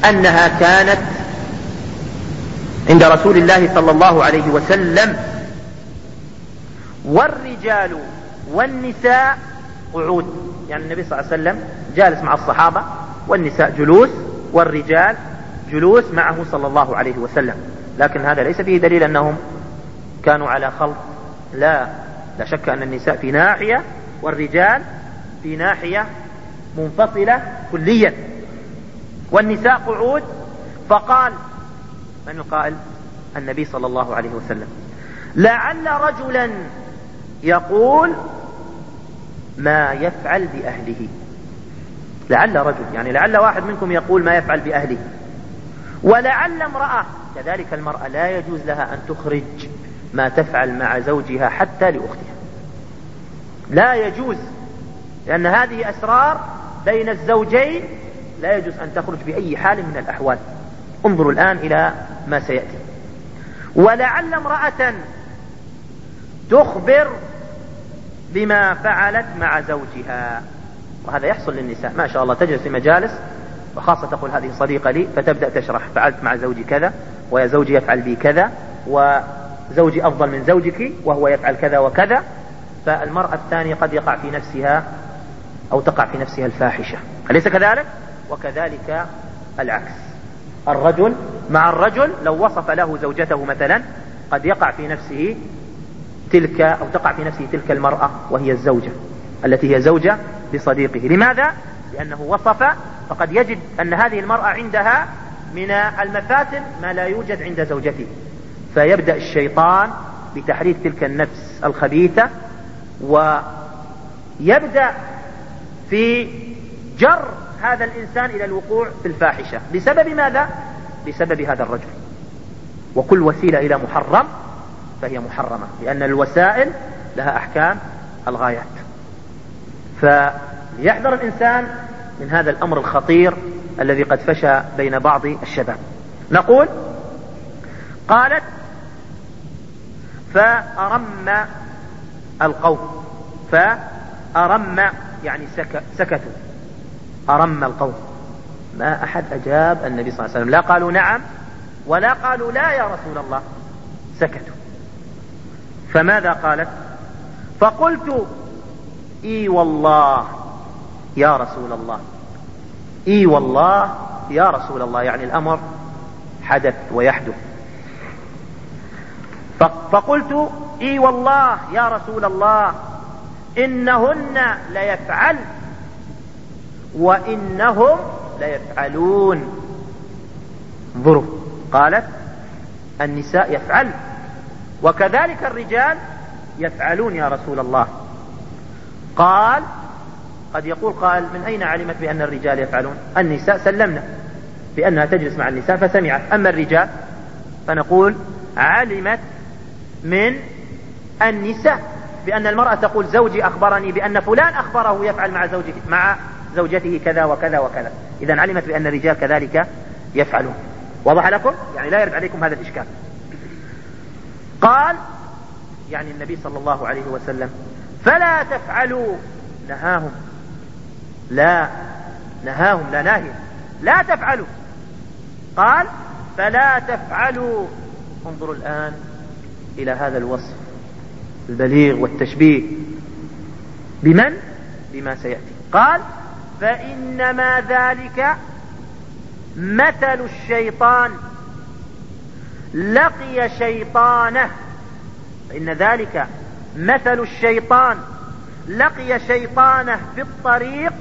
أنها كانت عند رسول الله صلى الله عليه وسلم والرجال والنساء قعود، يعني النبي صلى الله عليه وسلم جالس مع الصحابة والنساء جلوس والرجال جلوس معه صلى الله عليه وسلم. لكن هذا ليس فيه دليل أنهم كانوا على خلط، لا شك أن النساء في ناحية والرجال في ناحية منفصلة كليا، والنساء قعود. فقال من القائل؟ النبي صلى الله عليه وسلم: لعل رجلا يقول ما يفعل بأهله. لعل رجل، يعني لعل واحد منكم يقول ما يفعل بأهله. ولعل امرأة، كذلك المرأة لا يجوز لها أن تخرج ما تفعل مع زوجها حتى لأختها، لا يجوز، لأن هذه أسرار بين الزوجين لا يجوز أن تخرج بأي حال من الأحوال. انظروا الآن إلى ما سيأتي. ولعل امرأة تخبر بما فعلت مع زوجها، وهذا يحصل للنساء ما شاء الله، تجلس في مجالس وخاصة تقول هذه صديقة لي، فتبدأ تشرح فعلت مع زوجي كذا، ويا زوجي يفعل بي كذا، وزوجي أفضل من زوجك وهو يفعل كذا وكذا. فالمرأة الثانية قد يقع في نفسها أو تقع في نفسها الفاحشة، أليس كذلك؟ وكذلك العكس، الرجل مع الرجل لو وصف له زوجته مثلا قد يقع في نفسه تلك، أو تقع في نفسه تلك المرأة وهي الزوجة التي هي زوجة لصديقه. لماذا؟ لأنه وصف، فقد يجد أن هذه المرأة عندها من المفاتن ما لا يوجد عند زوجته، فيبدأ الشيطان بتحريك تلك النفس الخبيثة، ويبدأ في جر هذا الإنسان إلى الوقوع في الفاحشة. بسبب ماذا؟ بسبب هذا الرجل. وكل وسيلة إلى محرم فهي محرمة، لأن الوسائل لها أحكام الغايات. فليحذر الإنسان من هذا الأمر الخطير الذي قد فشى بين بعض الشباب. نقول: قالت: فأرم القوم، فأرم يعني سكتوا، أرم القوم، ما أحد أجاب النبي صلى الله عليه وسلم، لا قالوا نعم ولا قالوا لا يا رسول الله، سكتوا. فماذا قالت؟ فقلت: إي والله يا رسول الله، إي والله يا رسول الله، يعني الأمر حدث ويحدث. فقلت: إي والله يا رسول الله إنهن ليفعل وإنهم ليفعلون. انظروا، قالت النساء يفعل وكذلك الرجال يفعلون يا رسول الله. قال: قد يقول قائل: من أين علمت بأن الرجال يفعلون؟ النساء سلمنا بأنها تجلس مع النساء فسمعت، أما الرجال فنقول علمت من النساء، بأن المرأة تقول زوجي أخبرني بأن فلان أخبره يفعل مع زوجته كذا وكذا وكذا، إذن علمت بأن الرجال كذلك يفعلون. وضح لكم؟ يعني لا يرد عليكم هذا الإشكال. قال يعني النبي صلى الله عليه وسلم: فلا تفعلوا، نهاهم، لا نهاهم، لا ناهي، لا تفعلوا. قال: فلا تفعلوا. انظروا الآن إلى هذا الوصف البليغ والتشبيه بمن؟ بما سيأتي. قال: فإنما ذلك مثل الشيطان لقي شيطانه، فإن ذلك مثل الشيطان لقي شيطانه في الطريق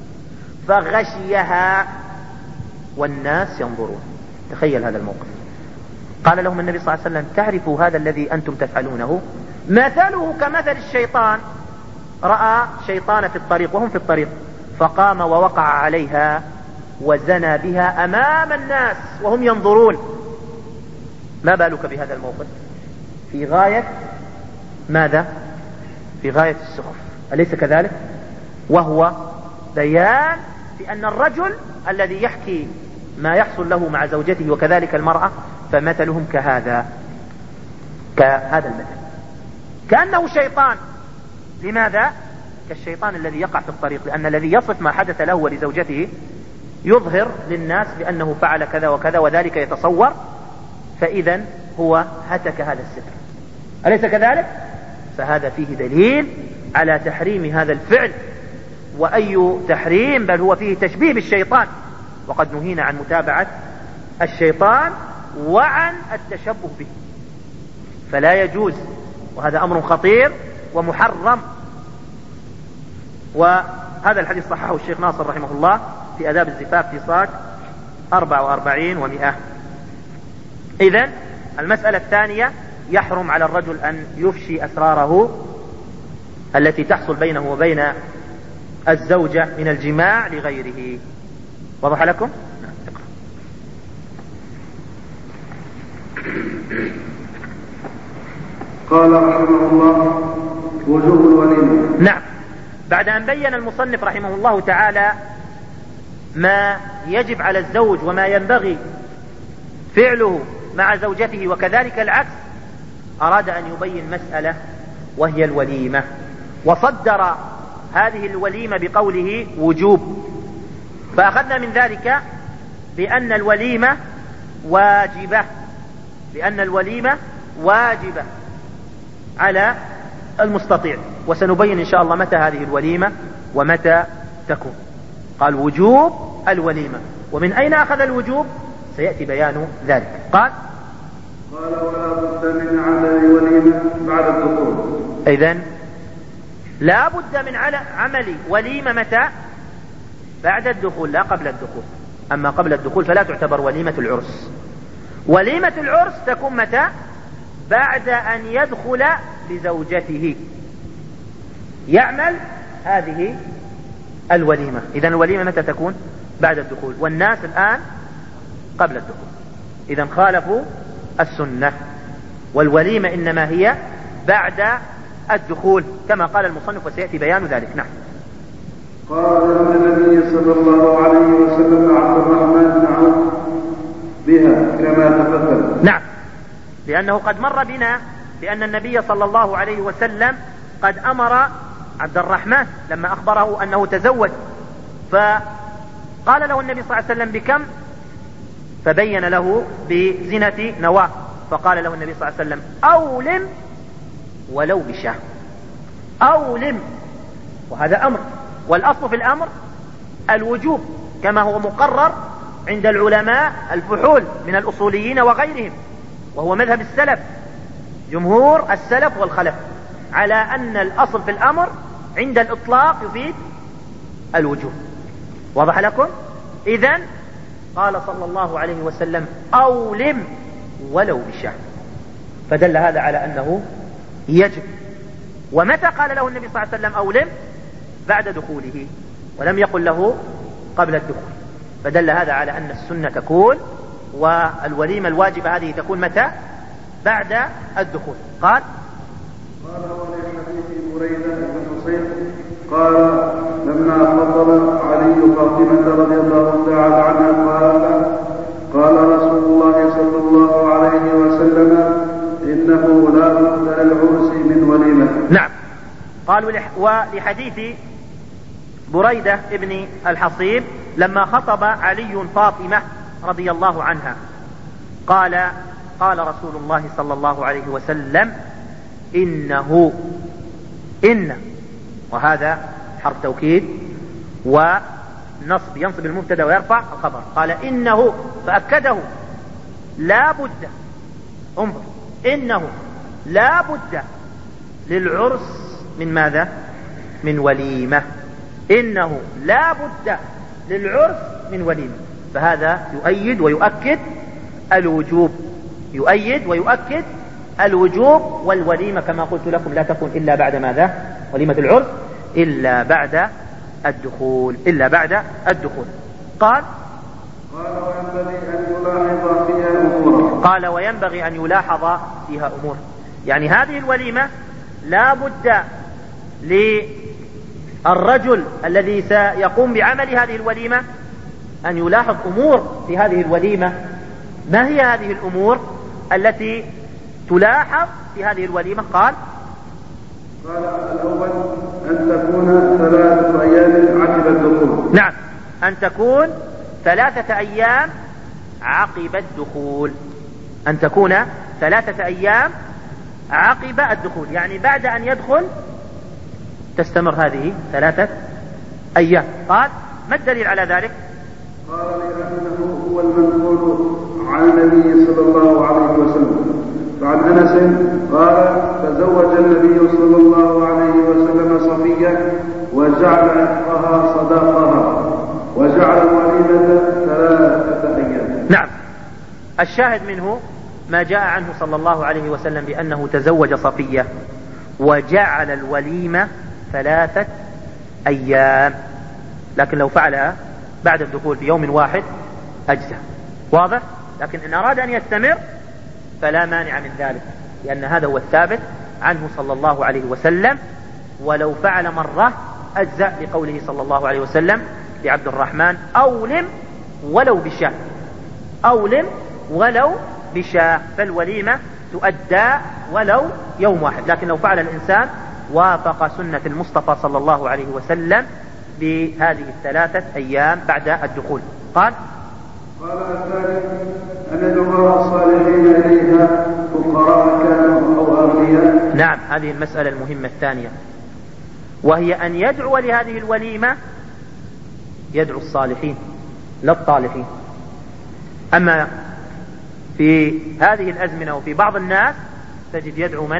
فغشيها والناس ينظرون. تخيل هذا الموقف. قال لهم النبي صلى الله عليه وسلم: تعرفوا هذا الذي أنتم تفعلونه مثله كمثل الشيطان، رأى شيطان في الطريق وهم في الطريق فقام ووقع عليها وزنى بها أمام الناس وهم ينظرون. ما بالك بهذا الموقف؟ في غاية ماذا؟ في غاية السخف، أليس كذلك؟ وهو بيان بأن الرجل الذي يحكي ما يحصل له مع زوجته وكذلك المرأة فمثلهم كهذا المثل، كأنه شيطان. لماذا؟ كالشيطان الذي يقع في الطريق، لأن الذي يصف ما حدث له ولزوجته يظهر للناس بأنه فعل كذا وكذا وذلك يتصور، فإذا هو هتك هذا الستر، أليس كذلك؟ فهذا فيه دليل على تحريم هذا الفعل، وأي تحريم، بل هو فيه تشبيه بالشيطان، وقد نهينا عن متابعة الشيطان وعن التشبه به، فلا يجوز، وهذا أمر خطير ومحرم. وهذا الحديث صححه الشيخ ناصر رحمه الله في آداب الزفاف في صاد 44 و100. إذن المسألة الثانية: يحرم على الرجل أن يفشي أسراره التي تحصل بينه وبين الزوجة من الجماع لغيره. وضح لكم؟ قال رحمه الله: وجوب الوليمة. نعم، بعد أن بين المصنف رحمه الله تعالى ما يجب على الزوج وما ينبغي فعله مع زوجته وكذلك العكس، أراد أن يبين مسألة وهي الوليمة، وصدر هذه الوليمة بقوله وجوب. فأخذنا من ذلك بأن الوليمة واجبة، بأن الوليمة واجبة على المستطيع، وسنبين إن شاء الله متى هذه الوليمة ومتى تكون. قال وجوب الوليمة، ومن أين أخذ الوجوب سيأتي بيان ذلك. قال ولا بد من عمل وليمة بعد الدخول. إذن لا بد من عمل وليمة متى؟ بعد الدخول، لا قبل الدخول. أما قبل الدخول فلا تعتبر وليمة العرس. وليمة العرس تكون متى؟ بعد أن يدخل بزوجته يعمل هذه الوليمة. إذن الوليمة متى تكون؟ بعد الدخول، والناس الآن قبل الدخول، إذن خالفوا السنة. والوليمة إنما هي بعد الدخول كما قال المصنف، وسيأتي بيان ذلك. نعم. قال النبي صلى الله عليه وسلم عبد الرحمن بن عوف بها كما تقدم. نعم، لأنه قد مر بنا بأن النبي صلى الله عليه وسلم قد أمر عبد الرحمن لما أخبره أنه تزوج، فقال له النبي صلى الله عليه وسلم بكم؟ فبين له بزنة نواة، فقال له النبي صلى الله عليه وسلم أولم ولو بشاه، أولم. وهذا أمر، والأصل في الأمر الوجوب كما هو مقرر عند العلماء الفحول من الأصوليين وغيرهم، وهو مذهب السلف، جمهور السلف والخلف، على أن الأصل في الأمر عند الإطلاق يفيد الوجوب. واضح لكم؟ إذن قال صلى الله عليه وسلم أولم ولو بشاه، فدل هذا على أنه يجب. ومتى قال له النبي صلى الله عليه وسلم أولم؟ بعد دخوله، ولم يقل له قبل الدخول، فدل هذا على أن السنة تكون والوليمة الواجبة هذه تكون متى؟ بعد الدخول. قال ولحديث بريدة بن حصين قال لما خطب علي فاطمة رضي الله تعالى عنها قال رسول الله صلى الله عليه وسلم إنه لا بد للعرس من وليمة. نعم. قالوا ولحديث بريدة ابن الحصيب لما خطب علي فاطمة رضي الله عنها قال رسول الله صلى الله عليه وسلم إن، وهذا حرف توكيد ونصب، ينصب المبتدا ويرفع الخبر. قال إنه، فأكده لا بد، انظر، إنه لا بد للعرس من ماذا؟ من وليمة. إنه لا بد للعرس من وليمة، فهذا يؤيد ويؤكد الوجوب، يؤيد ويؤكد الوجوب. والوليمة كما قلت لكم لا تكون إلا بعد ماذا؟ وليمة العرس إلا بعد الدخول، إلا بعد الدخول. قال وينبغي أن يلاحظ فيها أمور، يعني هذه الوليمة لا بد للرجل الذي سيقوم بعمل هذه الوليمة أن يلاحظ أمور في هذه الوليمة. ما هي هذه الأمور التي تلاحظ في هذه الوليمة؟ قال الأول أن تكون 3 أيام عقب الدخول. نعم، أن تكون 3 أيام عقب الدخول، أن تكون 3 أيام عقب الدخول، يعني بعد أن يدخل تستمر هذه 3 أيام. قال: ما الدليل على ذلك؟ قال: لأنه هو المنقول عن النبي صلى الله عليه وسلم. فعن أنس قال: تزوج النبي صلى الله عليه وسلم صفية وجعل عتقها صداقها وجعل الوليمة 3 أيام. نعم، الشاهد منه ما جاء عنه صلى الله عليه وسلم بأنه تزوج صفية وجعل الوليمة 3 أيام، لكن لو فعلها بعد الدخول في يوم واحد أجزاء. واضح؟ لكن إن أراد أن يستمر فلا مانع من ذلك، لأن هذا هو الثابت عنه صلى الله عليه وسلم. ولو فعل مرة أجزاء، لقوله صلى الله عليه وسلم لعبد الرحمن: أولم ولو بشاة، أولم ولو بشاة، فالوليمة تؤدى ولو يوم واحد. لكن لو فعل الإنسان وافق سنة المصطفى صلى الله عليه وسلم بهذه 3 أيام بعد الدخول. قال: الثالث أن يدعو الصالحين إليها فقراء كانوا أو أغنياء. نعم، هذه المسألة المهمة الثانية، وهي أن يدعو لهذه الوليمة، يدعو الصالحين لا الطالحين. أما في هذه الأزمنة وفي بعض الناس تجد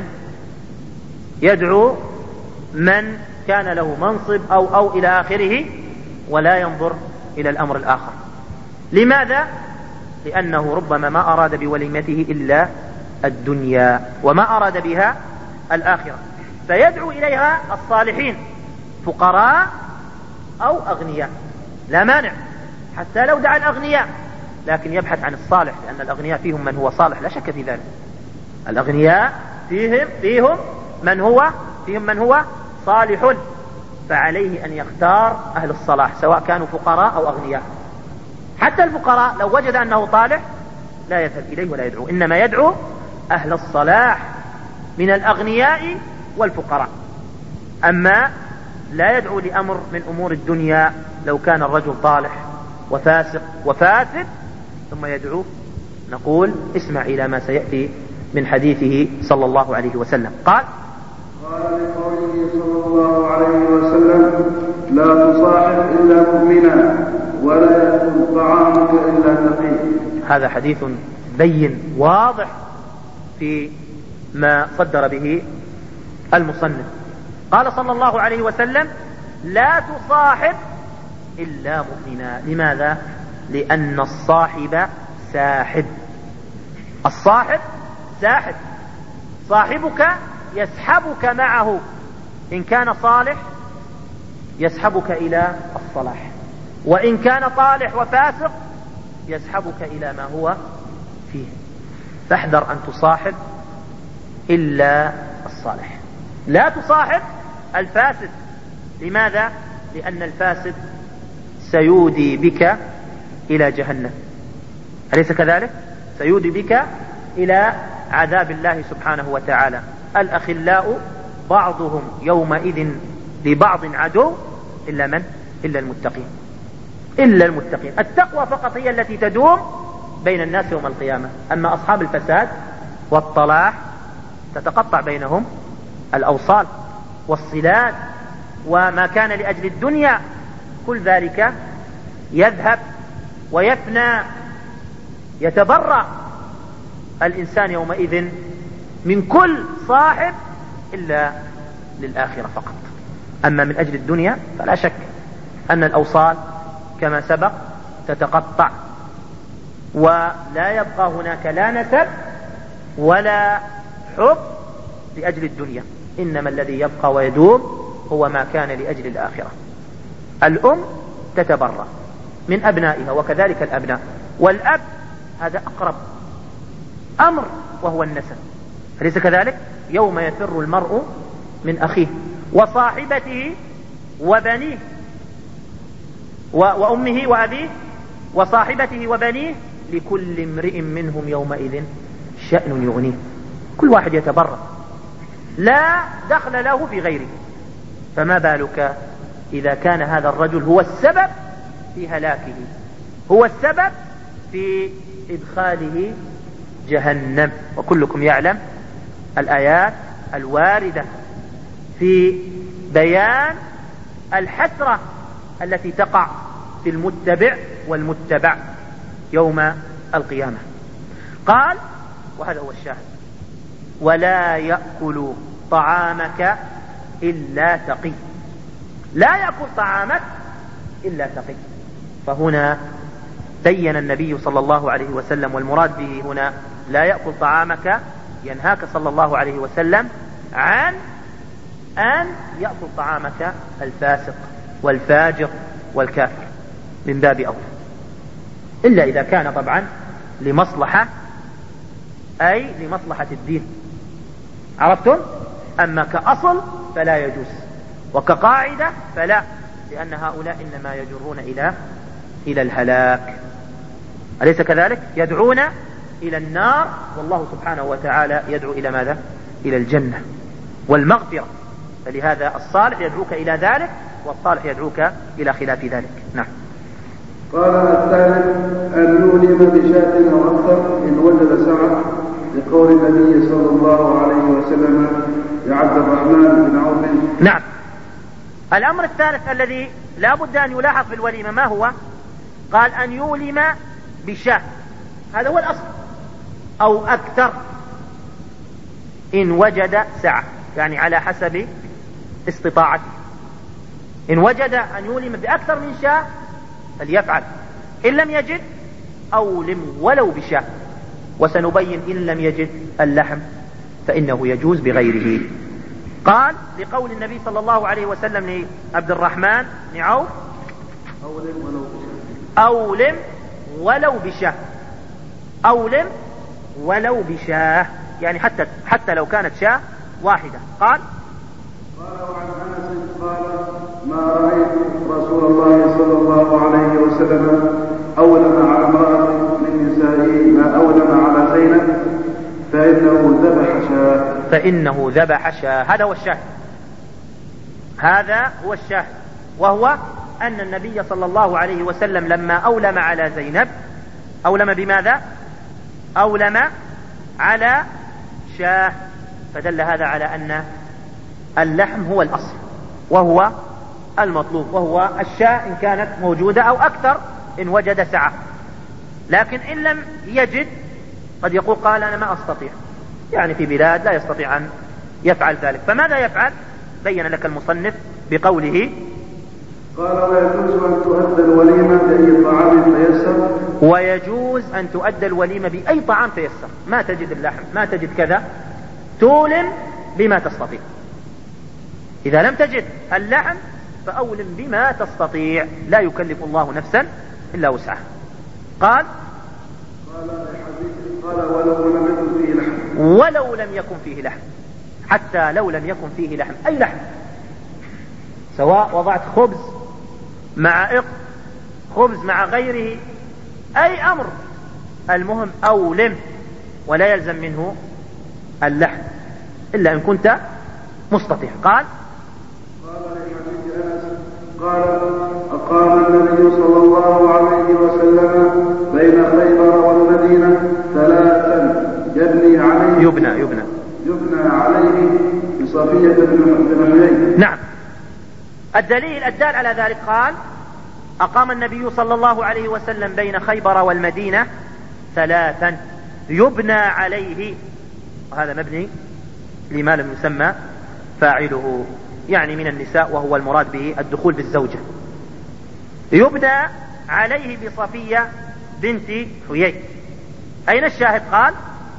يدعو من كان له منصب أو إلى آخره، ولا ينظر إلى الأمر الآخر. لماذا؟ لأنه ربما ما أراد بوليمته إلا الدنيا وما أراد بها الآخرة، فيدعو إليها الصالحين فقراء أو أغنياء، لا مانع حتى لو دعا الأغنياء، لكن يبحث عن الصالح، لأن الأغنياء فيهم من هو صالح، لا شك في ذلك. الأغنياء فيهم من هو صالح، فعليه أن يختار أهل الصلاح سواء كانوا فقراء أو أغنياء. حتى الفقراء لو وجد أنه طالح لا يذهب إليه ولا يدعو، إنما يدعو أهل الصلاح من الأغنياء والفقراء. أما لا يدعو لأمر من أمور الدنيا، لو كان الرجل طالح وفاسق وفاسد ثم يدعو، نقول اسمع إلى ما سيأتي من حديثه صلى الله عليه وسلم. قال لقوله صلى الله عليه وسلم: لا تصاحب إلا مؤمنا ولا يأكل طعامك إلا تقي. هذا حديث بين واضح في ما صدر به المصنف. قال صلى الله عليه وسلم: لا تصاحب إلا مؤمنا. لماذا؟ لأن الصاحب ساحب، الصاحب ساحب، صاحبك يسحبك معه، إن كان صالح يسحبك إلى الصلاح، وإن كان طالح وفاسق يسحبك إلى ما هو فيه. فاحذر أن تصاحب إلا الصالح، لا تصاحب الفاسد. لماذا؟ لأن الفاسد سيودي بك إلى جهنم، أليس كذلك؟ سيودي بك إلى عذاب الله سبحانه وتعالى. الأخلاء بعضهم يومئذ لبعض عدو إلا من؟ إلا المتقين. إلا المتقين. التقوى فقط هي التي تدوم بين الناس يوم القيامة، أما أصحاب الفساد والطلاح تتقطع بينهم الأوصال والصلات، وما كان لأجل الدنيا كل ذلك يذهب ويفنى. يتبرأ الإنسان يومئذ من كل صاحب إلا للآخرة فقط. أما من أجل الدنيا فلا شك أن الأوصال كما سبق تتقطع، ولا يبقى هناك لا نسب ولا حب لأجل الدنيا، إنما الذي يبقى ويدوم هو ما كان لأجل الآخرة. الأم تتبرأ من أبنائها وكذلك الأبناء، والأب هذا أقرب أمر وهو النسب، أليس كذلك؟ يوم يفر المرء من أخيه وصاحبته وبنيه وأمه وأبيه وصاحبته وبنيه، لكل امرئ منهم يومئذ شأن يغنيه. كل واحد يتبرأ، لا دخل له في غيره. فما بالك إذا كان هذا الرجل هو السبب في هلاكه هو السبب في إدخاله جهنم. وكلكم يعلم الآيات الواردة في بيان الحسرة التي تقع في المتبع والمتبع يوم القيامة. قال، وهذا هو الشاهد: ولا يأكل طعامك إلا تقي. لا يأكل طعامك إلا تقي. فهنا بين النبي صلى الله عليه وسلم، والمراد به هنا لا يأكل طعامك ينهاك صلى الله عليه وسلم عن أن يأكل طعامك الفاسق والفاجر والكافر من باب أولى، إلا إذا كان طبعا لمصلحة، أي لمصلحة الدين. عرفتم؟ أما كأصل فلا يجوز، وكقاعدة فلا، لأن هؤلاء إنما يجرون إلى الهلاك. أليس كذلك؟ يدعون إلى النار، والله سبحانه وتعالى يدعو إلى ماذا؟ إلى الجنة والمغفرة. فلهذا الصالح يدعوك إلى ذلك، والصالح يدعوك إلى خلاف ذلك. نعم. قال الثالث: أن يولم بشاة أو أكثر إن وجد سعة، لقول النبي صلى الله عليه وسلم لعبد الرحمن بن عوف. نعم. الأمر الثالث الذي لا بد أن يلاحظ في الوليمة ما هو؟ قال أن يولم بشاة، هذا هو الأصل، أو أكثر إن وجد سعة، يعني على حسب استطاعته. إن وجد أن يولم بأكثر من شاة فليفعل، إن لم يجد أولم ولو بشاة. وسنبين إن لم يجد اللحم فإنه يجوز بغيره. قال لقول النبي صلى الله عليه وسلم لعبد الرحمن بن عوف: أولم ولو بشاة. أولم ولو بشاة، يعني حتى لو كانت شاة واحدة. قال: وعن أنس قال: ما رأيت رسول الله صلى الله عليه وسلم أولم على امرأة من نسائه ما أولم على زينب، فإنه ذبح شاة. هذا هو الشاهد. هذا هو الشاهد، وهو أن النبي صلى الله عليه وسلم لما أولم على زينب أولم بماذا؟ أولم على شاة. فدل هذا على أن اللحم هو الأصل وهو المطلوب، وهو الشاة إن كانت موجودة، أو أكثر إن وجد سعة. لكن إن لم يجد قد يقول: قال أنا ما أستطيع، يعني في بلاد لا يستطيع أن يفعل ذلك. فماذا يفعل؟ بين لك المصنف بقوله: قال: ويجوز أن تؤدى الوليمة بأي طعام تيسر. ويجوز أن تؤدى الوليمة بأي طعام تيسر. ما تجد اللحم، ما تجد كذا، تولم بما تستطيع. إذا لم تجد اللحم فأولم بما تستطيع، لا يكلف الله نفسا إلا وسعها. قال: ولو لم يكن فيه لحم، حتى لو لم يكن فيه لحم، أي لحم، سواء وضعت خبز مع خبز مع غيره، أي أمر، المهم أولم، ولا يلزم منه اللحم إلا إن كنت مستطيع. قال: قال: أقام النبي صلى الله عليه وسلم بين خيبر والمدينة 3 يبنى عليه بصفية بن حيي. نعم. الدليل الدال على ذلك قال: أقام النبي صلى الله عليه وسلم بين خيبر والمدينة 3 يبنى عليه، وهذا مبني لما لم يسمى فاعله، يعني من النساء، وهو المراد به الدخول بالزوجة. يبنى عليه بصفية بنت حيي. أين الشاهد؟ قال: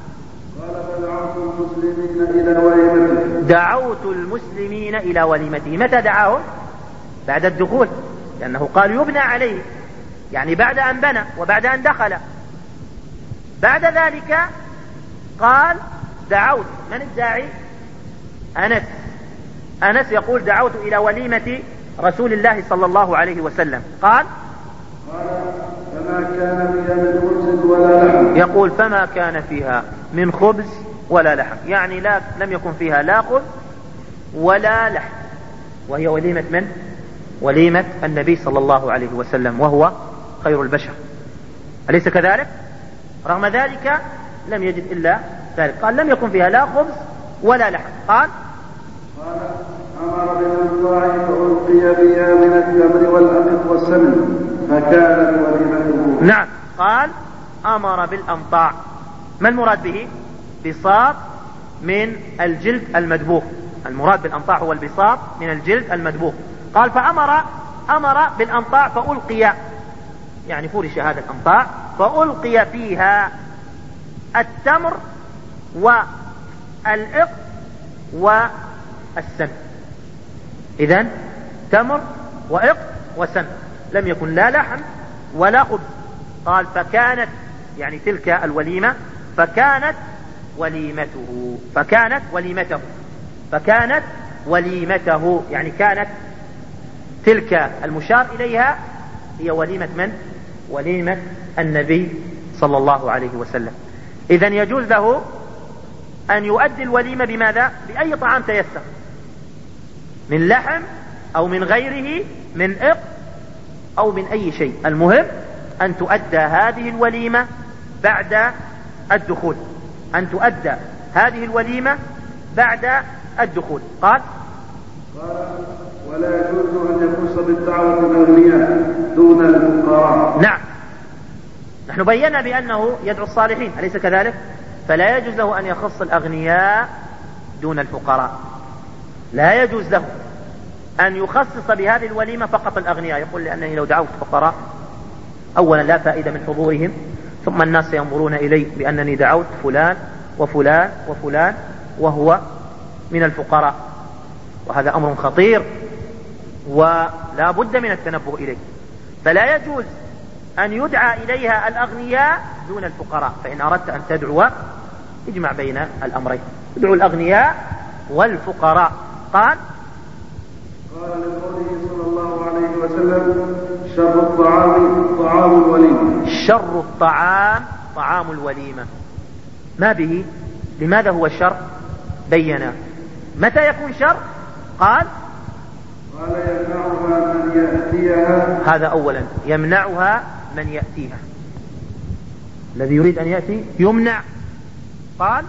دعوت المسلمين إلى وليمته. متى دعاهم؟ بعد الدخول، لأنه قال يبنى عليه، يعني بعد أن بنى وبعد أن دخل. بعد ذلك قال: دعوت. من الداعي؟ أنس يقول: دعوت إلى وليمة رسول الله صلى الله عليه وسلم. قال: فما كان فيها من خبز ولا لحم. يقول: فما كان فيها من خبز ولا لحم، يعني لم يكن فيها لا خبز ولا لحم. وهي وليمة من؟ وليمة النبي صلى الله عليه وسلم، وهو خير البشر أليس كذلك؟ رغم ذلك لم يجد إلا ذلك. قال لم يكن فيها لا خبز ولا لحم. قال أمر بالأنطاع فألقي بها من التمر والأقط والسمن فكانت وليمته. نعم، قال أمر بالأنطاع. ما المراد به؟ بساط من الجلد المدبوغ. المراد بالأنطاع هو البساط من الجلد المدبوغ. قال أمر بالأنطاع فألقي، يعني فرش هذا الأنطاع فألقي فيها التمر والإقط والسمن. إذن تمر وإقط وسمن، لم يكن لا لحم ولا خبز. قال فكانت، يعني تلك الوليمة فكانت وليمته، يعني كانت تلك المشار إليها هي وليمة من؟ وليمة النبي صلى الله عليه وسلم. إذن يجوز له أن يؤدي الوليمة بماذا؟ بأي طعام تيسر، من لحم أو من غيره، من إقط أو من أي شيء. المهم أن تؤدى هذه الوليمة بعد الدخول، قال ولا يجوز أن يخص بالدعوة الأغنياء دون الفقراء. نعم، نحن بينا بأنه يدعو الصالحين، أليس كذلك؟ فلا يجوز له أن يخص الأغنياء دون الفقراء. لا يجوز له أن يخصص بهذه الوليمة فقط الأغنياء، يقول لأنني لو دعوت فقراء أولا لا فائدة من حضورهم، ثم الناس ينظرون إلي بأنني دعوت فلان وفلان وفلان وهو من الفقراء، وهذا أمر خطير ولا بد من التنبه إليه. فلا يجوز أن يدعى إليها الأغنياء دون الفقراء. فإن أردت أن تدعو اجمع بين الأمرين، ادعو الأغنياء والفقراء. قال لقوله صلى الله عليه وسلم شر الطعام طعام الوليمة. شر الطعام طعام الوليمة. ما به؟ لماذا هو الشر؟ بينا. متى يكون شر؟ قال يمنعها من يأتيها. هذا أولا، يمنعها من يأتيها، الذي يريد أن يأتي يمنع. قال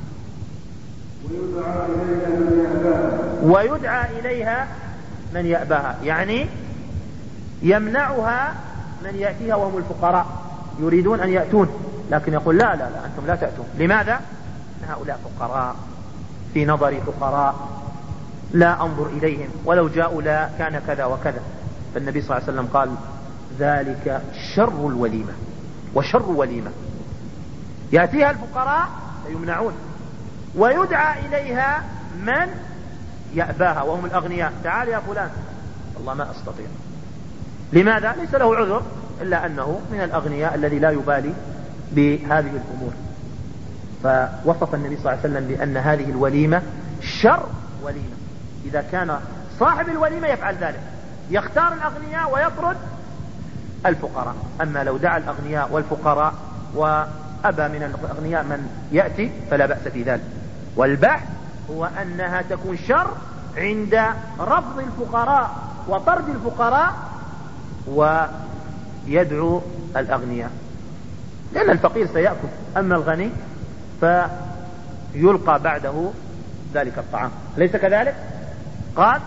ويدعى إليها من يأباها، يعني يمنعها من يأتيها وهم الفقراء يريدون أن يأتون، لكن يقول لا أنتم لا تأتون. لماذا؟ هؤلاء فقراء، في نظري فقراء، لا أنظر إليهم، ولو جاءوا لا كان كذا وكذا. فالنبي صلى الله عليه وسلم قال ذلك شر الوليمة. وشر وليمة يأتيها الفقراء فيمنعون، ويدعى إليها من يأباها وهم الأغنياء. تعال يا فلان، والله ما أستطيع. لماذا؟ ليس له عذر إلا أنه من الأغنياء الذي لا يبالي بهذه الأمور. فوصف النبي صلى الله عليه وسلم بأن هذه الوليمة شر وليمة. إذا كان صاحب الوليمة يفعل ذلك، يختار الأغنياء ويطرد الفقراء. أما لو دعا الأغنياء والفقراء وأبى من الأغنياء من يأتي فلا بأس في ذلك. والبحث هو أنها تكون شر عند رفض الفقراء وطرد الفقراء ويدعو الأغنياء، لأن الفقير سيأكل، أما الغني فيلقى بعده ذلك الطعام، ليس كذلك؟ قال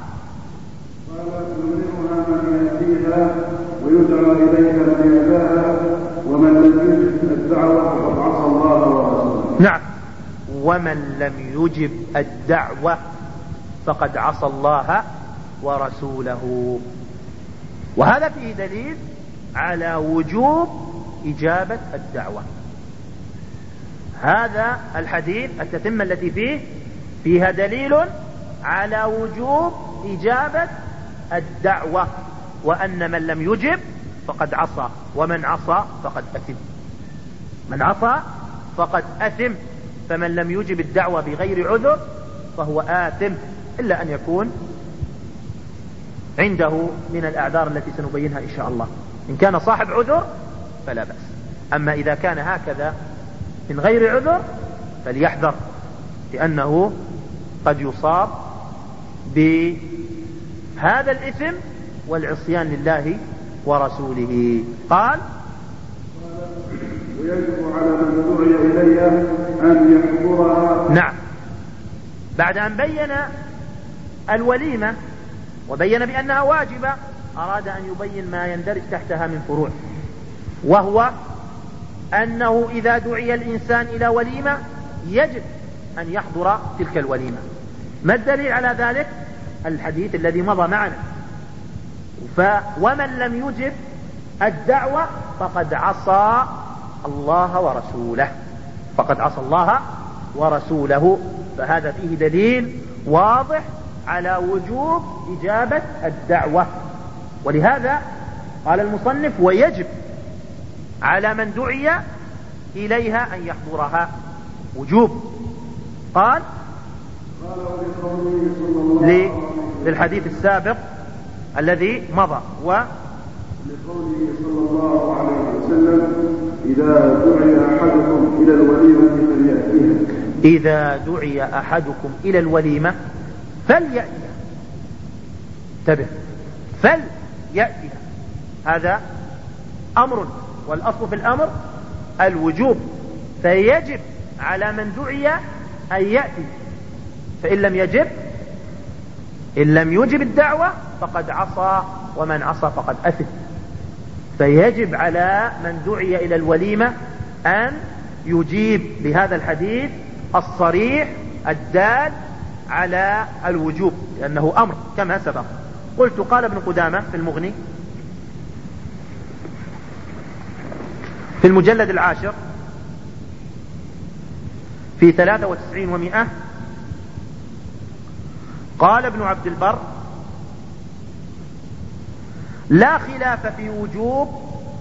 يمنعها من يأتيها ويدعى إليها من يأباها ومن لم يجب الدعوة فقد عصى الله ورسوله. نعم، ومن لم يجب الدعوة فقد عصى الله ورسوله. وهذا فيه دليل على وجوب إجابة الدعوة. هذا الحديث التتمة التي فيها دليل على وجوب إجابة الدعوة، وأن من لم يجب فقد عصى، ومن عصى فقد أثم. من عصى فقد أثم. فمن لم يجب الدعوة بغير عذر فهو آثم، إلا أن يكون عنده من الأعذار التي سنبينها إن شاء الله. إن كان صاحب عذر فلا بأس، أما إذا كان هكذا من غير عذر فليحذر، لأنه قد يصاب بهذا الإثم والعصيان لله ورسوله. قال ويجب على من دعي إليها أن يحضرها. نعم. بعد أن بين الوليمة وبين بأنها واجبة أراد أن يبين ما يندرج تحتها من فروع، وهو أنه إذا دعي الإنسان إلى وليمة يجب أن يحضر تلك الوليمة. ما الدليل على ذلك؟ الحديث الذي مضى معنا. ومن لم يجب الدعوة فقد عصى الله ورسوله، فقد عصى الله ورسوله. فهذا فيه دليل واضح على وجوب إجابة الدعوة. ولهذا قال المصنف ويجب على من دعي إليها أن يحضرها وجوب. قال للحديث السابق الذي مضى لقوله صلى الله عليه وسلم إذا دعي أحدكم إلى الوليمة فليأتيها. إذا دعي أحدكم إلى الوليمة فليأتيها. انتبه، فليأتيها هذا أمر، والأصل في الأمر الوجوب، فيجب على من دعي أن يأتي. فإن لم يجب الدعوة فقد عصى، ومن عصى فقد أثم. فيجب على من دعي إلى الوليمة أن يجيب بهذا الحديث الصريح الدال على الوجوب، لأنه أمر كما سبق. قلت قال ابن قدامة في المغني في المجلد 10 في 93 و100 قال ابن عبد البر لا خلاف في وجوب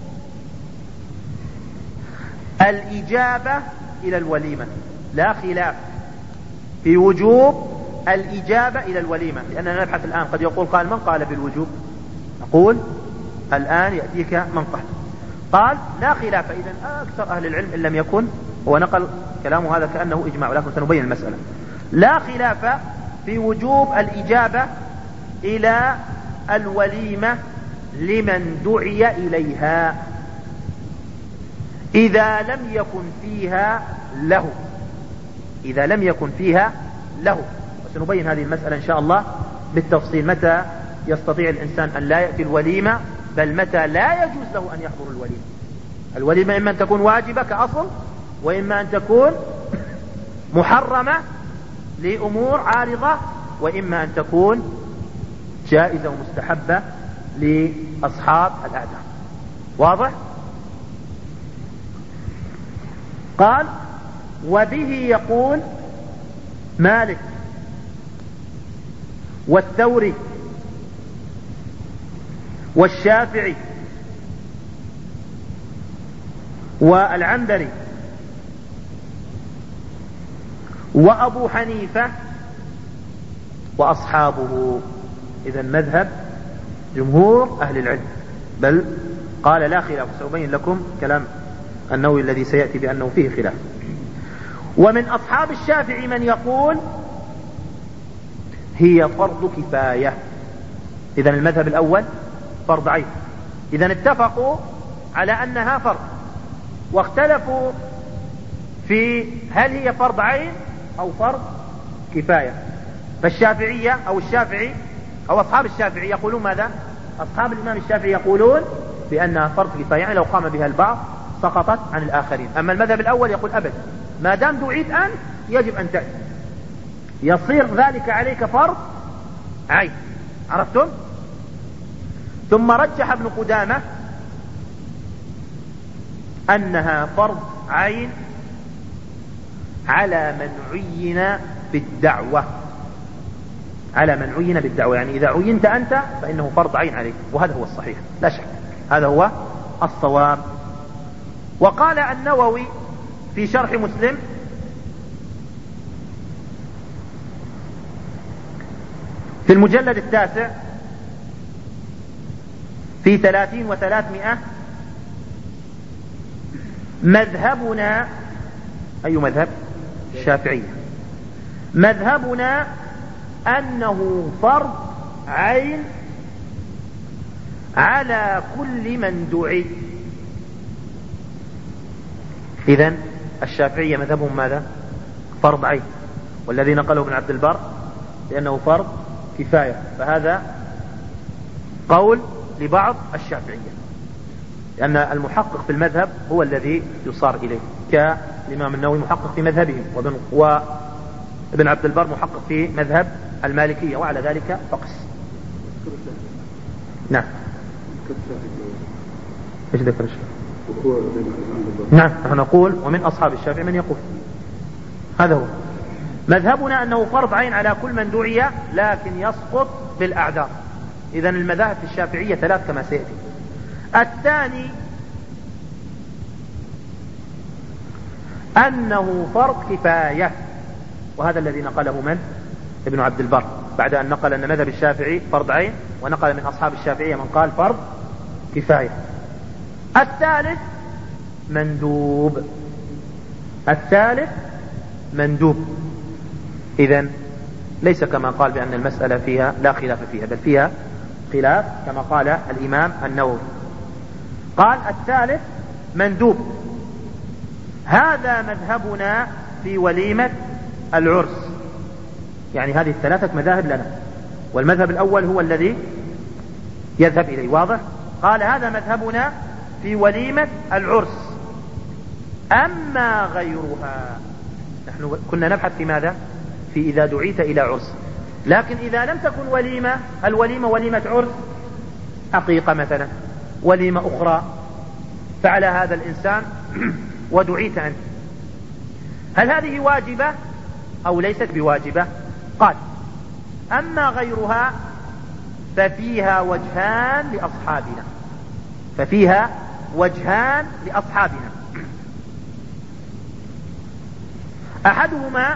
الإجابة إلى الوليمة. لا خلاف في وجوب الإجابة إلى الوليمة، لأننا نبحث الآن. قد يقول قال من قال بالوجوب؟ نقول الآن يأتيك من قال لا خلاف. إذن أكثر أهل العلم إن لم يكن، هو نقل كلامه هذا كأنه إجماع، ولكن سنبين المسألة. لا خلاف في وجوب الإجابة إلى الوليمة لمن دعي إليها إذا لم يكن فيها له. وسنبين هذه المسألة إن شاء الله بالتفصيل، متى يستطيع الإنسان أن لا يأتي الوليمة، بل متى لا يجوز له أن يحضر الوليمة. الوليمة إما أن تكون واجبة كأصل، وإما أن تكون محرمة لأمور عارضة، وإما أن تكون جائزة ومستحبة لأصحاب الأعذار. واضح؟ قال وبه يقول مالك والثوري والشافعي والعنبري وأبو حنيفة وأصحابه. إذن مذهب جمهور أهل العلم، بل قال لا خلاف. سأبين لكم كلام النووي الذي سيأتي بأنه فيه خلاف. ومن أصحاب الشافعي من يقول هي فرض كفاية. إذن المذهب الأول فرض عين. إذن اتفقوا على أنها فرض، واختلفوا في هل هي فرض عين أو فرض كفاية. فالشافعية أو الشافعي أو أصحاب الشافعي يقولون ماذا؟ أصحاب الإمام الشافعي يقولون بأنها فرض كفاية، يعني لو قام بها البعض سقطت عن الآخرين. أما المذهب الأول يقول أبدا، ما دام دعيت أنت يجب أن تأتي، يصير ذلك عليك فرض عين. عرفتم؟ ثم رجح ابن قدامة أنها فرض عين على من عين بالدعوة. يعني إذا عينت أنت فإنه فرض عين عليك، وهذا هو الصحيح لا شك، هذا هو الصواب. وقال النووي في شرح مسلم في المجلد 9 في 30 و300 مذهبنا، أي مذهب؟ الشافعية. مذهبنا أنه فرض عين على كل من دعي. إذن الشافعية مذهبهم ماذا؟ فرض عين، والذي نقله ابن عبد البر لأنه فرض كفاية، فهذا قول لبعض الشافعية، لأن المحقق في المذهب هو الذي يصار إليه، كالإمام النووي محقق في مذهبهم، وابن عبد البر محقق في مذهب المالكية، وعلى ذلك فقس. نعم. ايش ذكر الشافعي؟ نعم، نحن نقول ومن أصحاب الشافعي من يقول هذا هو مذهبنا، أنه فرض عين على كل من دعي لكن يسقط بالأعذار. إذن المذاهب في الشافعية 3 كما سيأتي. الثاني أنه فرض كفاية، وهذا الذي نقله من؟ ابن عبد البر، بعد أن نقل أن مذهب الشافعي فرض عين، ونقل من أصحاب الشافعية من قال فرض كفاية. الثالث مندوب. الثالث مندوب. إذن ليس كما قال بأن المسألة فيها لا خلاف فيها، بل فيها خلاف كما قال الإمام النووي. قال الثالث مندوب. هذا مذهبنا في وليمة العرس، يعني هذه 3 مذاهب لنا، والمذهب الأول هو الذي يذهب إليه، واضح؟ قال هذا مذهبنا في وليمة العرس. أما غيرها، نحن كنا نبحث في ماذا؟ في إذا دعيت إلى عرس، لكن إذا لم تكن وليمة، الوليمة وليمة عرس، حقيقة مثلا، وليمة أخرى فعل هذا الإنسان ودعيت أنت، هل هذه واجبة أو ليست بواجبة؟ قال أما غيرها ففيها وجهان لأصحابنا، ففيها وجهان لأصحابنا. أحدهما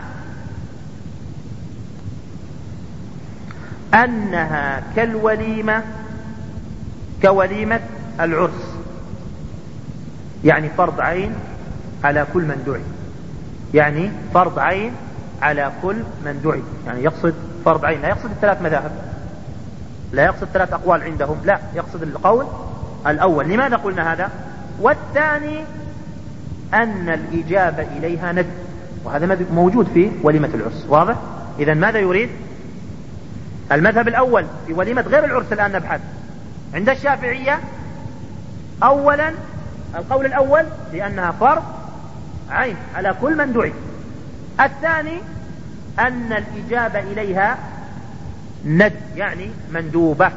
أنها كالوليمة، كوليمة العرس، يعني فرض عين على كل من دعي، يعني فرض عين على كل من دعي، يعني يقصد فرض عين، لا يقصد ال3 مذاهب، لا يقصد 3 أقوال عندهم، لا يقصد القول الأول. لماذا قلنا هذا؟ والثاني أن الإجابة إليها ند، وهذا موجود في وليمة العرس، واضح؟ إذن ماذا يريد؟ المذهب الأول في وليمة غير العرس، الآن نبحث عند الشافعية. أولا القول الأول لأنها فرض عين على كل من دعي. الثاني أن الإجابة إليها ند، يعني مندوبة،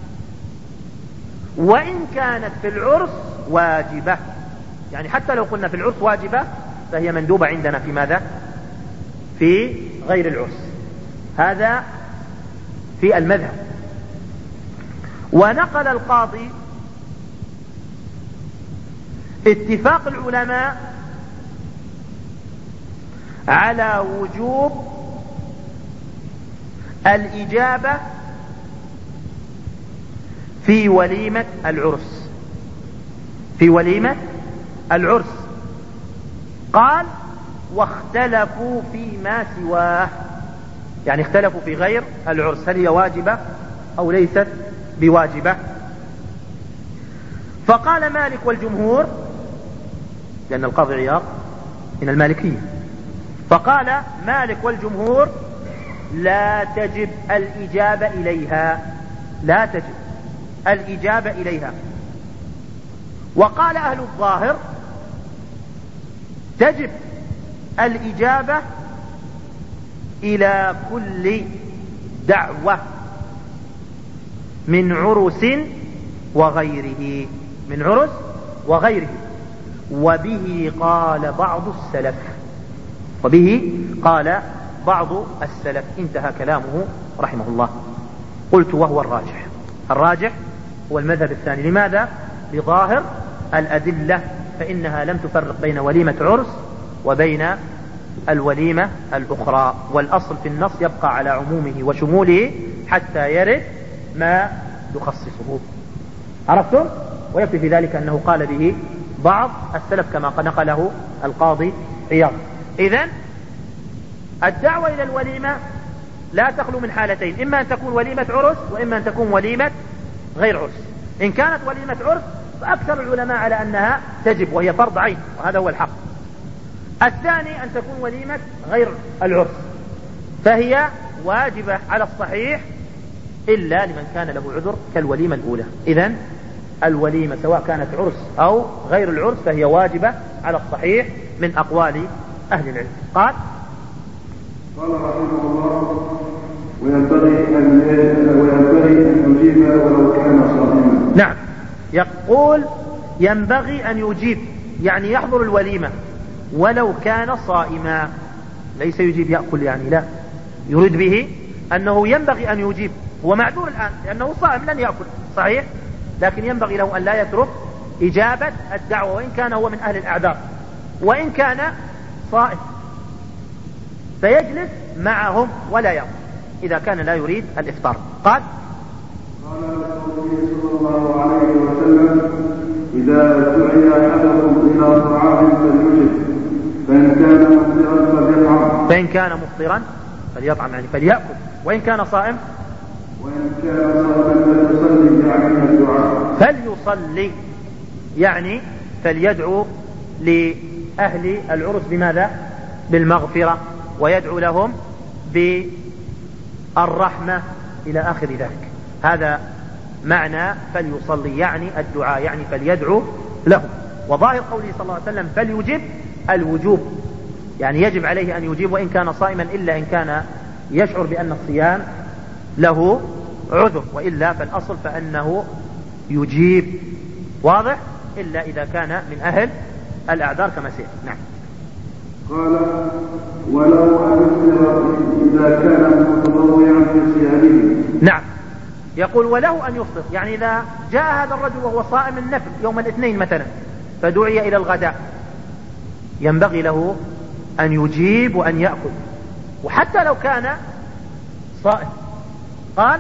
وإن كانت في العرس واجبة، يعني حتى لو قلنا في العرس واجبة فهي مندوبة عندنا في ماذا؟ في غير العرس. هذا في المذهب. ونقل القاضي اتفاق العلماء على وجوب الإجابة في وليمة العرس، في وليمة العرس. قال واختلفوا فيما سواه، يعني اختلفوا في غير العرس، هل هي واجبة أو ليست بواجبة. فقال مالك والجمهور، لأن القاضي عياض من المالكية، فقال مالك والجمهور لا تجب الإجابة إليها، لا تجب الإجابة إليها. وقال أهل الظاهر تجب الإجابة إلى كل دعوة من عرس وغيره، من عرس وغيره. وبه قال بعض السلف، وبه قال بعض السلف. انتهى كلامه رحمه الله. قلت وهو الراجح، الراجح هو المذهب الثاني. لماذا؟ لظاهر الأدلة، فإنها لم تفرق بين وليمة عرس وبين الوليمة الأخرى، والأصل في النص يبقى على عمومه وشموله حتى يرد ما يخصصه. عرفتم؟ ويكفي في ذلك أنه قال به بعض السلف كما نقله القاضي عياض. إذن الدعوة إلى الوليمة لا تخلو من حالتين، إما أن تكون وليمة عرس وإما أن تكون وليمة غير عرس. إن كانت وليمة عرس فأكثر العلماء على أنها تجب وهي فرض عين، وهذا هو الحق. الثاني أن تكون وليمة غير العرس، فهي واجبة على الصحيح إلا لمن كان له عذر كالوليمة الأولى. إذن الوليمة سواء كانت عرس أو غير العرس فهي واجبة على الصحيح من أقوال أهل العلم. قال رحمه الله: وينبغي أن يجيب ولو كان صائما. نعم، يقول ينبغي أن يجيب، يعني يحضر الوليمة ولو كان صائما، ليس يجيب يأكل، يعني لا، يريد به أنه ينبغي أن يجيب. هو معذور الآن لأنه صائم لن يأكل صحيح، لكن ينبغي له أن لا يترك إجابة الدعوة وإن كان هو من أهل الأعذار، وإن كان صائم فيجلس معهم ولا يأكل إذا كان لا يريد الإفطار. قال النبي صلى الله عليه وسلم: إذا دعي أحدكم إلى طعام فليجب، فإن كان مفطرا فليطعم، يعني فليأكل، وإن كان صائم فليصلي، يعني فليدعو لأهل العرس بماذا؟ بالمغفرة، ويدعو لهم بالرحمة إلى آخر ذلك. هذا معنى فليصلي، يعني الدعاء، يعني فليدعو لهم. وظاهر قوله صلى الله عليه وسلم فليجب الوجوب، يعني يجب عليه أن يجيب وإن كان صائما، إلا إن كان يشعر بأن الصيام له عذر، وإلا فالأصل فأنه يجيب، واضح، إلا إذا كان من أهل الأعذار كما سيأتي. نعم. قال: ولو أن يفطر إذا كان متضوعا في صيامه. نعم، يقول وله أن يفطر، يعني إذا جاء هذا الرجل وهو صائم النفل يوم الاثنين مثلا فدعي إلى الغداء، ينبغي له أن يجيب وأن يأكل، وحتى لو كان صائم. قال: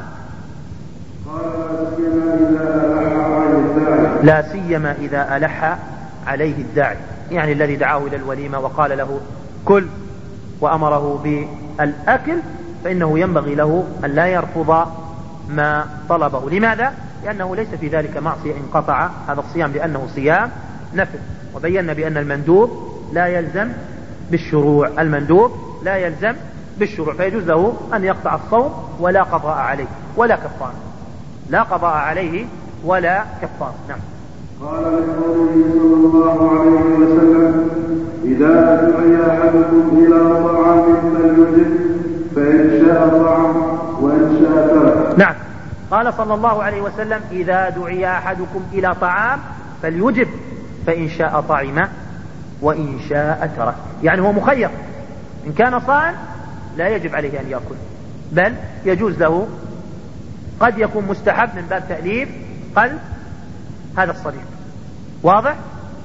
لا سيما إذا ألح عليه الداعي، يعني الذي دعاه إلى الوليمة وقال له كل وأمره بالأكل، فإنه ينبغي له أن لا يرفض ما طلبه. لماذا؟ لأنه ليس في ذلك معصية إن قطع هذا الصيام، لأنه صيام نفل، وبينا بأن المندوب لا يلزم بالشروع، المندوب لا يلزم بالشروع، فيجوز له أن يقطع الصوم ولا قضاء عليه ولا كفارة، لا قضاء عليه ولا كفارة. نعم. قال لقوله صلى الله عليه وسلم: إذا دعي أحدكم إلى طعام فليجب، فإن شاء طعم وإن شاء ترك. نعم، قال صلى الله عليه وسلم: إذا دعي أحدكم إلى طعام فليجب، فإن شاء طعم وإن شاء ترك، يعني هو مخير، إن كان صائم لا يجب عليه أن يأكل، بل يجوز له، قد يكون مستحب من باب تأليف قلب هذا الصديق، واضح.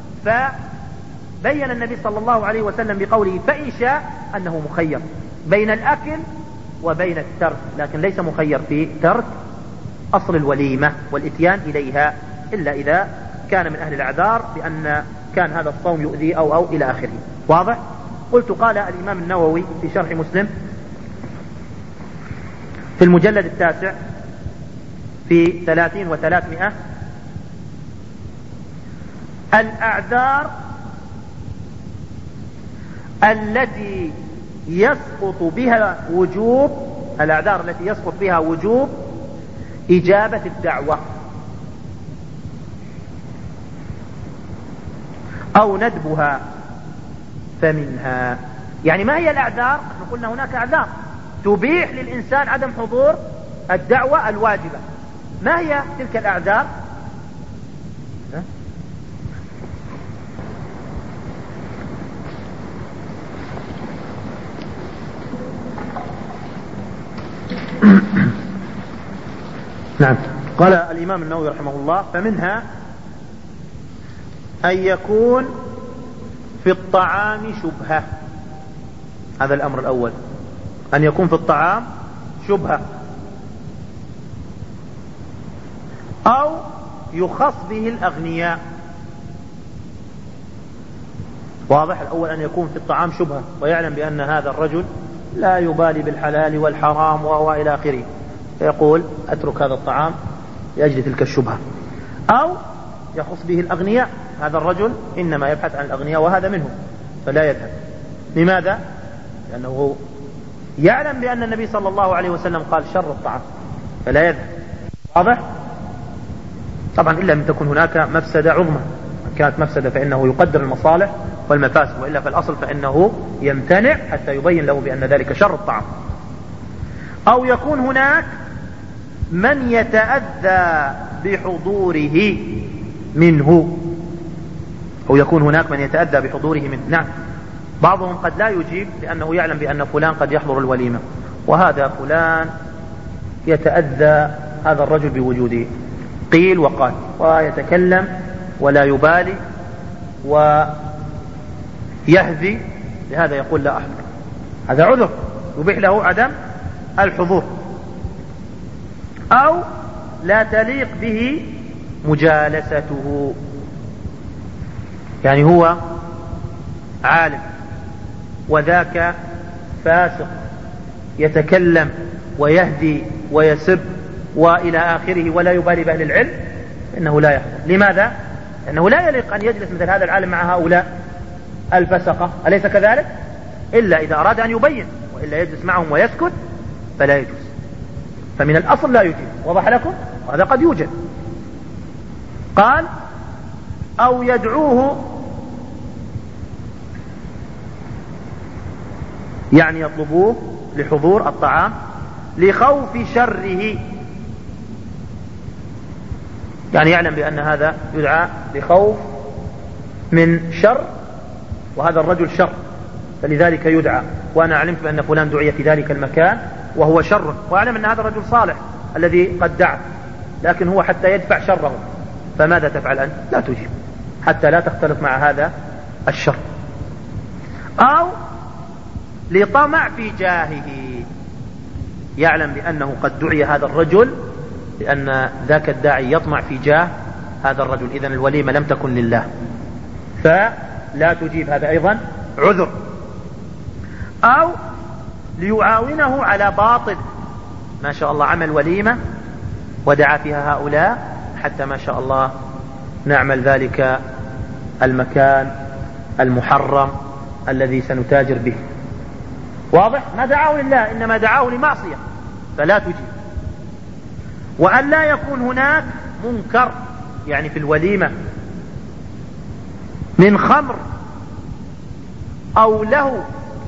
فبين النبي صلى الله عليه وسلم بقوله فإن شاء أنه مخير بين الأكل وبين الترك، لكن ليس مخير في ترك أصل الوليمة والإتيان إليها، إلا إذا كان من أهل الأعذار بأن كان هذا الصوم يؤذي أو إلى آخره، واضح. قلت قال الإمام النووي في شرح مسلم في المجلد 9 في 30 و300: الأعذار التي يسقط بها وجوب، الأعذار التي يسقط بها وجوب إجابة الدعوة أو ندبها فمنها. يعني ما هي الأعذار؟ نحن قلنا هناك أعذار تبيح للإنسان عدم حضور الدعوة الواجبة، ما هي تلك الأعذار؟ نعم، قال الإمام النووي رحمه الله: فمنها أن يكون في الطعام شبهة، هذا الأمر الأول، أن يكون في الطعام شبهة، أو يخص به الأغنياء، واضح. الأول أن يكون في الطعام شبهة ويعلم بأن هذا الرجل لا يبالي بالحلال والحرام وهو إلى آخره، فيقول أترك هذا الطعام لأجل تلك الشبهة. أو يخص به الأغنياء، هذا الرجل إنما يبحث عن الأغنياء وهذا منهم فلا يذهب، لماذا؟ لأنه يعلم بأن النبي صلى الله عليه وسلم قال شر الطعام فلا يذهب. واضح؟ طبعا إلا أن تكون هناك مفسدة عظمى، كانت مفسدة فإنه يقدر المصالح والمفاسد، وإلا في الأصل فإنه يمتنع حتى يبين له بأن ذلك شر الطعام. أو يكون هناك من يتأذى بحضوره منه، أو يكون هناك من يتأذى بحضوره منه. نعم، بعضهم قد لا يجيب لأنه يعلم بأن فلان قد يحضر الوليمة، وهذا فلان يتأذى هذا الرجل بوجوده، قيل وقال، ويتكلم ولا يبالي ويهذي، لهذا يقول لا أحضر. هذا عذر يبيح له عدم الحضور. أو لا تليق به مجالسته، يعني هو عالم وذاك فاسق يتكلم ويهدي ويسب وإلى آخره ولا يبالي بأهل العلم، إنه لا يحضر. لماذا؟ لأنه لا يليق أن يجلس مثل هذا العالم مع هؤلاء الفسقة، أليس كذلك؟ إلا إذا أراد أن يبين، وإلا يجلس معهم ويسكت فلا يجوز. فمن الأصل لا يجيب. وضح لكم؟ وهذا قد يوجد. قال أو يدعوه، يعني يطلبوه لحضور الطعام لخوف شره، يعني يعلم بأن هذا يدعى لخوف من شر، وهذا الرجل شر فلذلك يدعى، وأنا علمت بأن فلان دعي في ذلك المكان وهو شر، وأعلم أن هذا الرجل صالح الذي قد دعا، لكن هو حتى يدفع شره. فماذا تفعل أنت؟ لا تجيب حتى لا تختلط مع هذا الشر. أو لطمع في جاهه، يعلم بأنه قد دعي هذا الرجل لأن ذاك الداعي يطمع في جاه هذا الرجل، إذن الوليمة لم تكن لله فلا تجيب، هذا أيضا عذر. أو ليعاونه على باطل، ما شاء الله عمل وليمة ودعا فيها هؤلاء حتى ما شاء الله نعمل ذلك المكان المحرم الذي سنتاجر به. واضح؟ ما دعاه لله، إنما دعاه لمعصية، فلا تجيب. وأن لا يكون هناك منكر، يعني في الوليمة من خمر أو له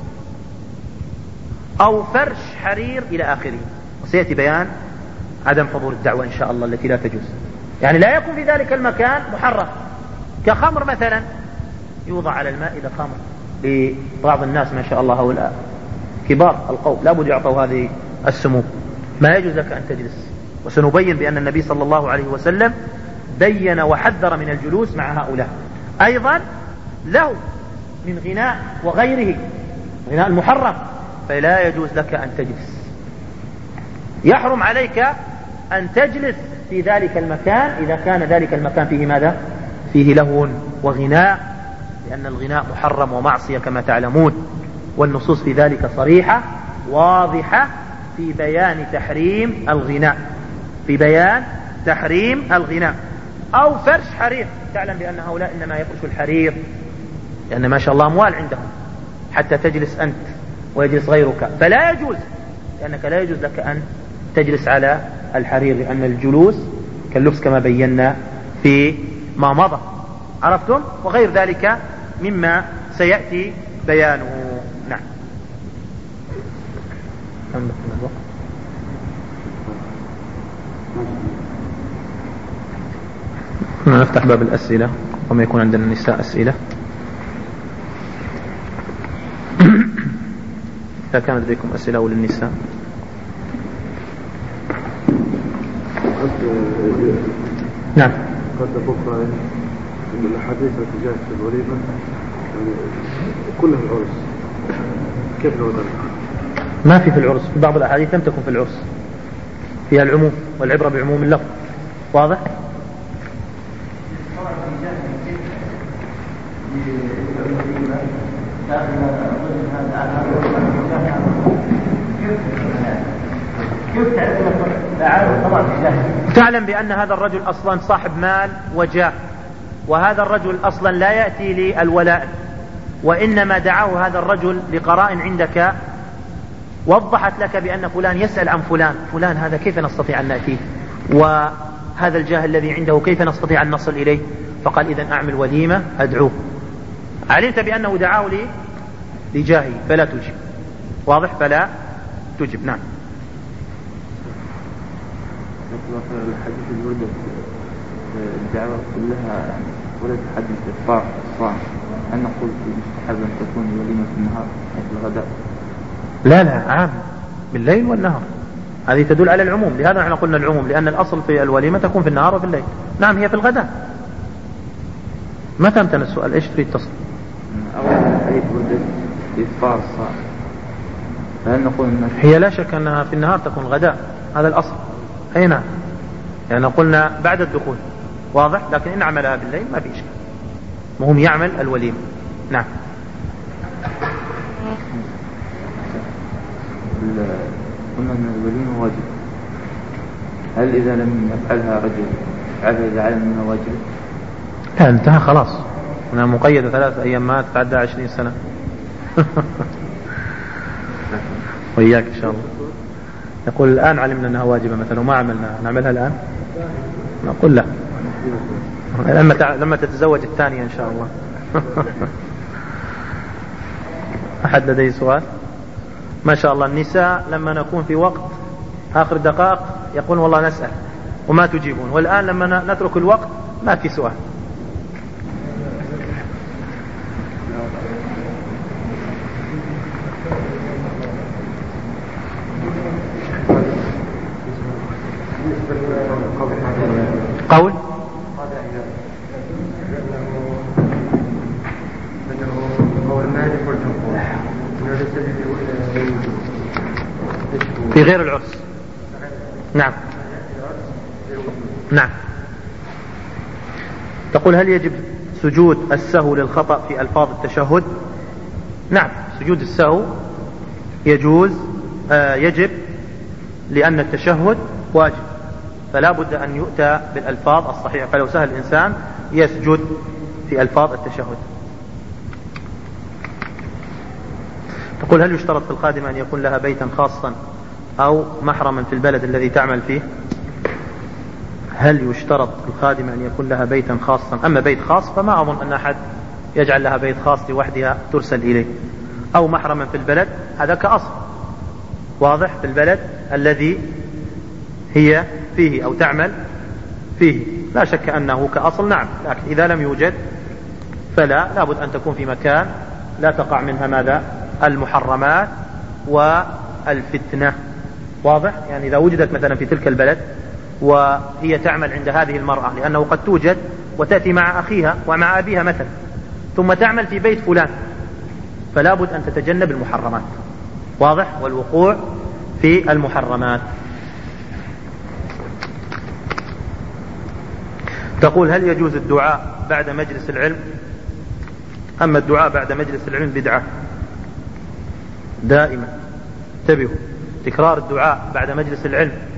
أو فرش حرير إلى آخره، وسيأتي بيان عدم حضور الدعوة إن شاء الله التي لا تجوز. يعني لا يكون في ذلك المكان محرم، كخمر مثلا يوضع على الماء إذا خمر لبعض الناس ما شاء الله هؤلاء كبار القوم لا بد يعطوا هذه السموم، ما يجوز لك أن تجلس. وسنبين بأن النبي صلى الله عليه وسلم بين وحذر من الجلوس مع هؤلاء. أيضا له من غناء وغيره، غناء المحرم، فلا يجوز لك أن تجلس. يحرم عليك أن تجلس في ذلك المكان إذا كان ذلك المكان فيه ماذا؟ فيه لهو وغناء، لأن الغناء محرم ومعصية كما تعلمون، والنصوص في ذلك صريحة واضحة في بيان تحريم الغناء، في بيان تحريم الغناء. أو فرش حرير، تعلم بأن هؤلاء إنما يفرشوا الحرير لأن ما شاء الله أموال عندهم حتى تجلس أنت ويجلس غيرك، فلا يجوز، لأنك لا يجوز لك أن تجلس على الحرير، لأن الجلوس كاللبس كما بينا في ما مضى. عرفتم؟ وغير ذلك مما سيأتي بيانه. نعم. نفتح باب الأسئلة وما يكون عندنا النساء أسئلة. إذا كانت لديكم أسئلة أو للنساء. نعم. قد بكرة من الحديث التي جاءت في الوليمة يعني كلها العرس، كيف لو ذلك؟ ما في العرس، في بعض الأحاديث لم تكن في العرس، فيها العموم والعبرة بعموم اللفظ. واضح؟ تعلم بأن هذا الرجل أصلا صاحب مال وجاه، وهذا الرجل أصلا لا يأتي للولائم، وإنما دعاه هذا الرجل لقرائن عندك وضحت لك بأن فلان يسأل عن فلان هذا كيف نستطيع أن نأتيه، وهذا الجاه الذي عنده كيف نستطيع أن نصل إليه، فقال إذن أعمل وليمة أدعوه. علمت بأنه دعاه لجاهه فلا تجب. واضح؟ فلا تجب. نعم. الحديث الورد الدعوة كلها ولا تحدث الصاع أن نقول في مستحب أن تكون الوليمة في النهار مثل الغداء؟ لا عام بالليل والنهار، هذه تدل على العموم. لهذا نحن قلنا العموم، لأن الأصل في الوليمة تكون في النهار وفي الليل. نعم هي في الغداء. ما فهمتنا السؤال، ايش تريد تصل؟ أولا الحديث ورد إفطار الصاع، فهل نقول هي لا شك أنها في النهار تكون غداء، هذا الأصل. أي نعم، يعني قلنا بعد الدخول. واضح؟ لكن إن عملها بالليل ما في إشكال، مهم يعمل الوليمة. نعم. قلنا أن الوليمة واجب، هل إذا لم يفعلها رجل يفعلها إذا علم أنها واجب؟ لا انتهى خلاص، أنا مقيدة 3 أيام ما تتعدى 20 سنة. وإياك إن شاء الله. يقول الآن علمنا أنها واجبة مثلا وما عملنا، نعملها الآن؟ نقول لا، لما تتزوج الثانية إن شاء الله. أحد لديه سؤال؟ ما شاء الله. النساء لما نكون في وقت آخر دقائق يقول والله نسأل وما تجيبون، والآن لما نترك الوقت ما في سؤال. قول في غير العرس. نعم نعم. تقول هل يجب سجود السهو للخطأ في ألفاظ التشهد؟ نعم، سجود السهو يجب لأن التشهد واجب، فلا بد أن يؤتى بالألفاظ الصحيحة، فلو سهل الإنسان يسجد في ألفاظ التشهد. تقول هل يشترط في الخادمة أن يكون لها بيتا خاصا أو محرما في البلد الذي تعمل فيه؟ هل يشترط في الخادمة أن يكون لها بيتا خاصا؟ أما بيت خاص فما أظن أن أحد يجعل لها بيت خاص لوحدها ترسل إليه، أو محرما في البلد، هذا كأصل. واضح؟ في البلد الذي هي فيه أو تعمل فيه لا شك أنه كأصل. نعم، لكن إذا لم يوجد فلا، لابد أن تكون في مكان لا تقع منها ماذا؟ المحرمات والفتنة. واضح؟ يعني إذا وجدت مثلا في تلك البلد وهي تعمل عند هذه المرأة، لأنه قد توجد وتأتي مع أخيها ومع أبيها مثلا، ثم تعمل في بيت فلان، فلا بد أن تتجنب المحرمات. واضح؟ والوقوع في المحرمات. تقول هل يجوز الدعاء بعد مجلس العلم؟ أما الدعاء بعد مجلس العلم بدعة دائما. انتبهوا، تكرار الدعاء بعد مجلس العلم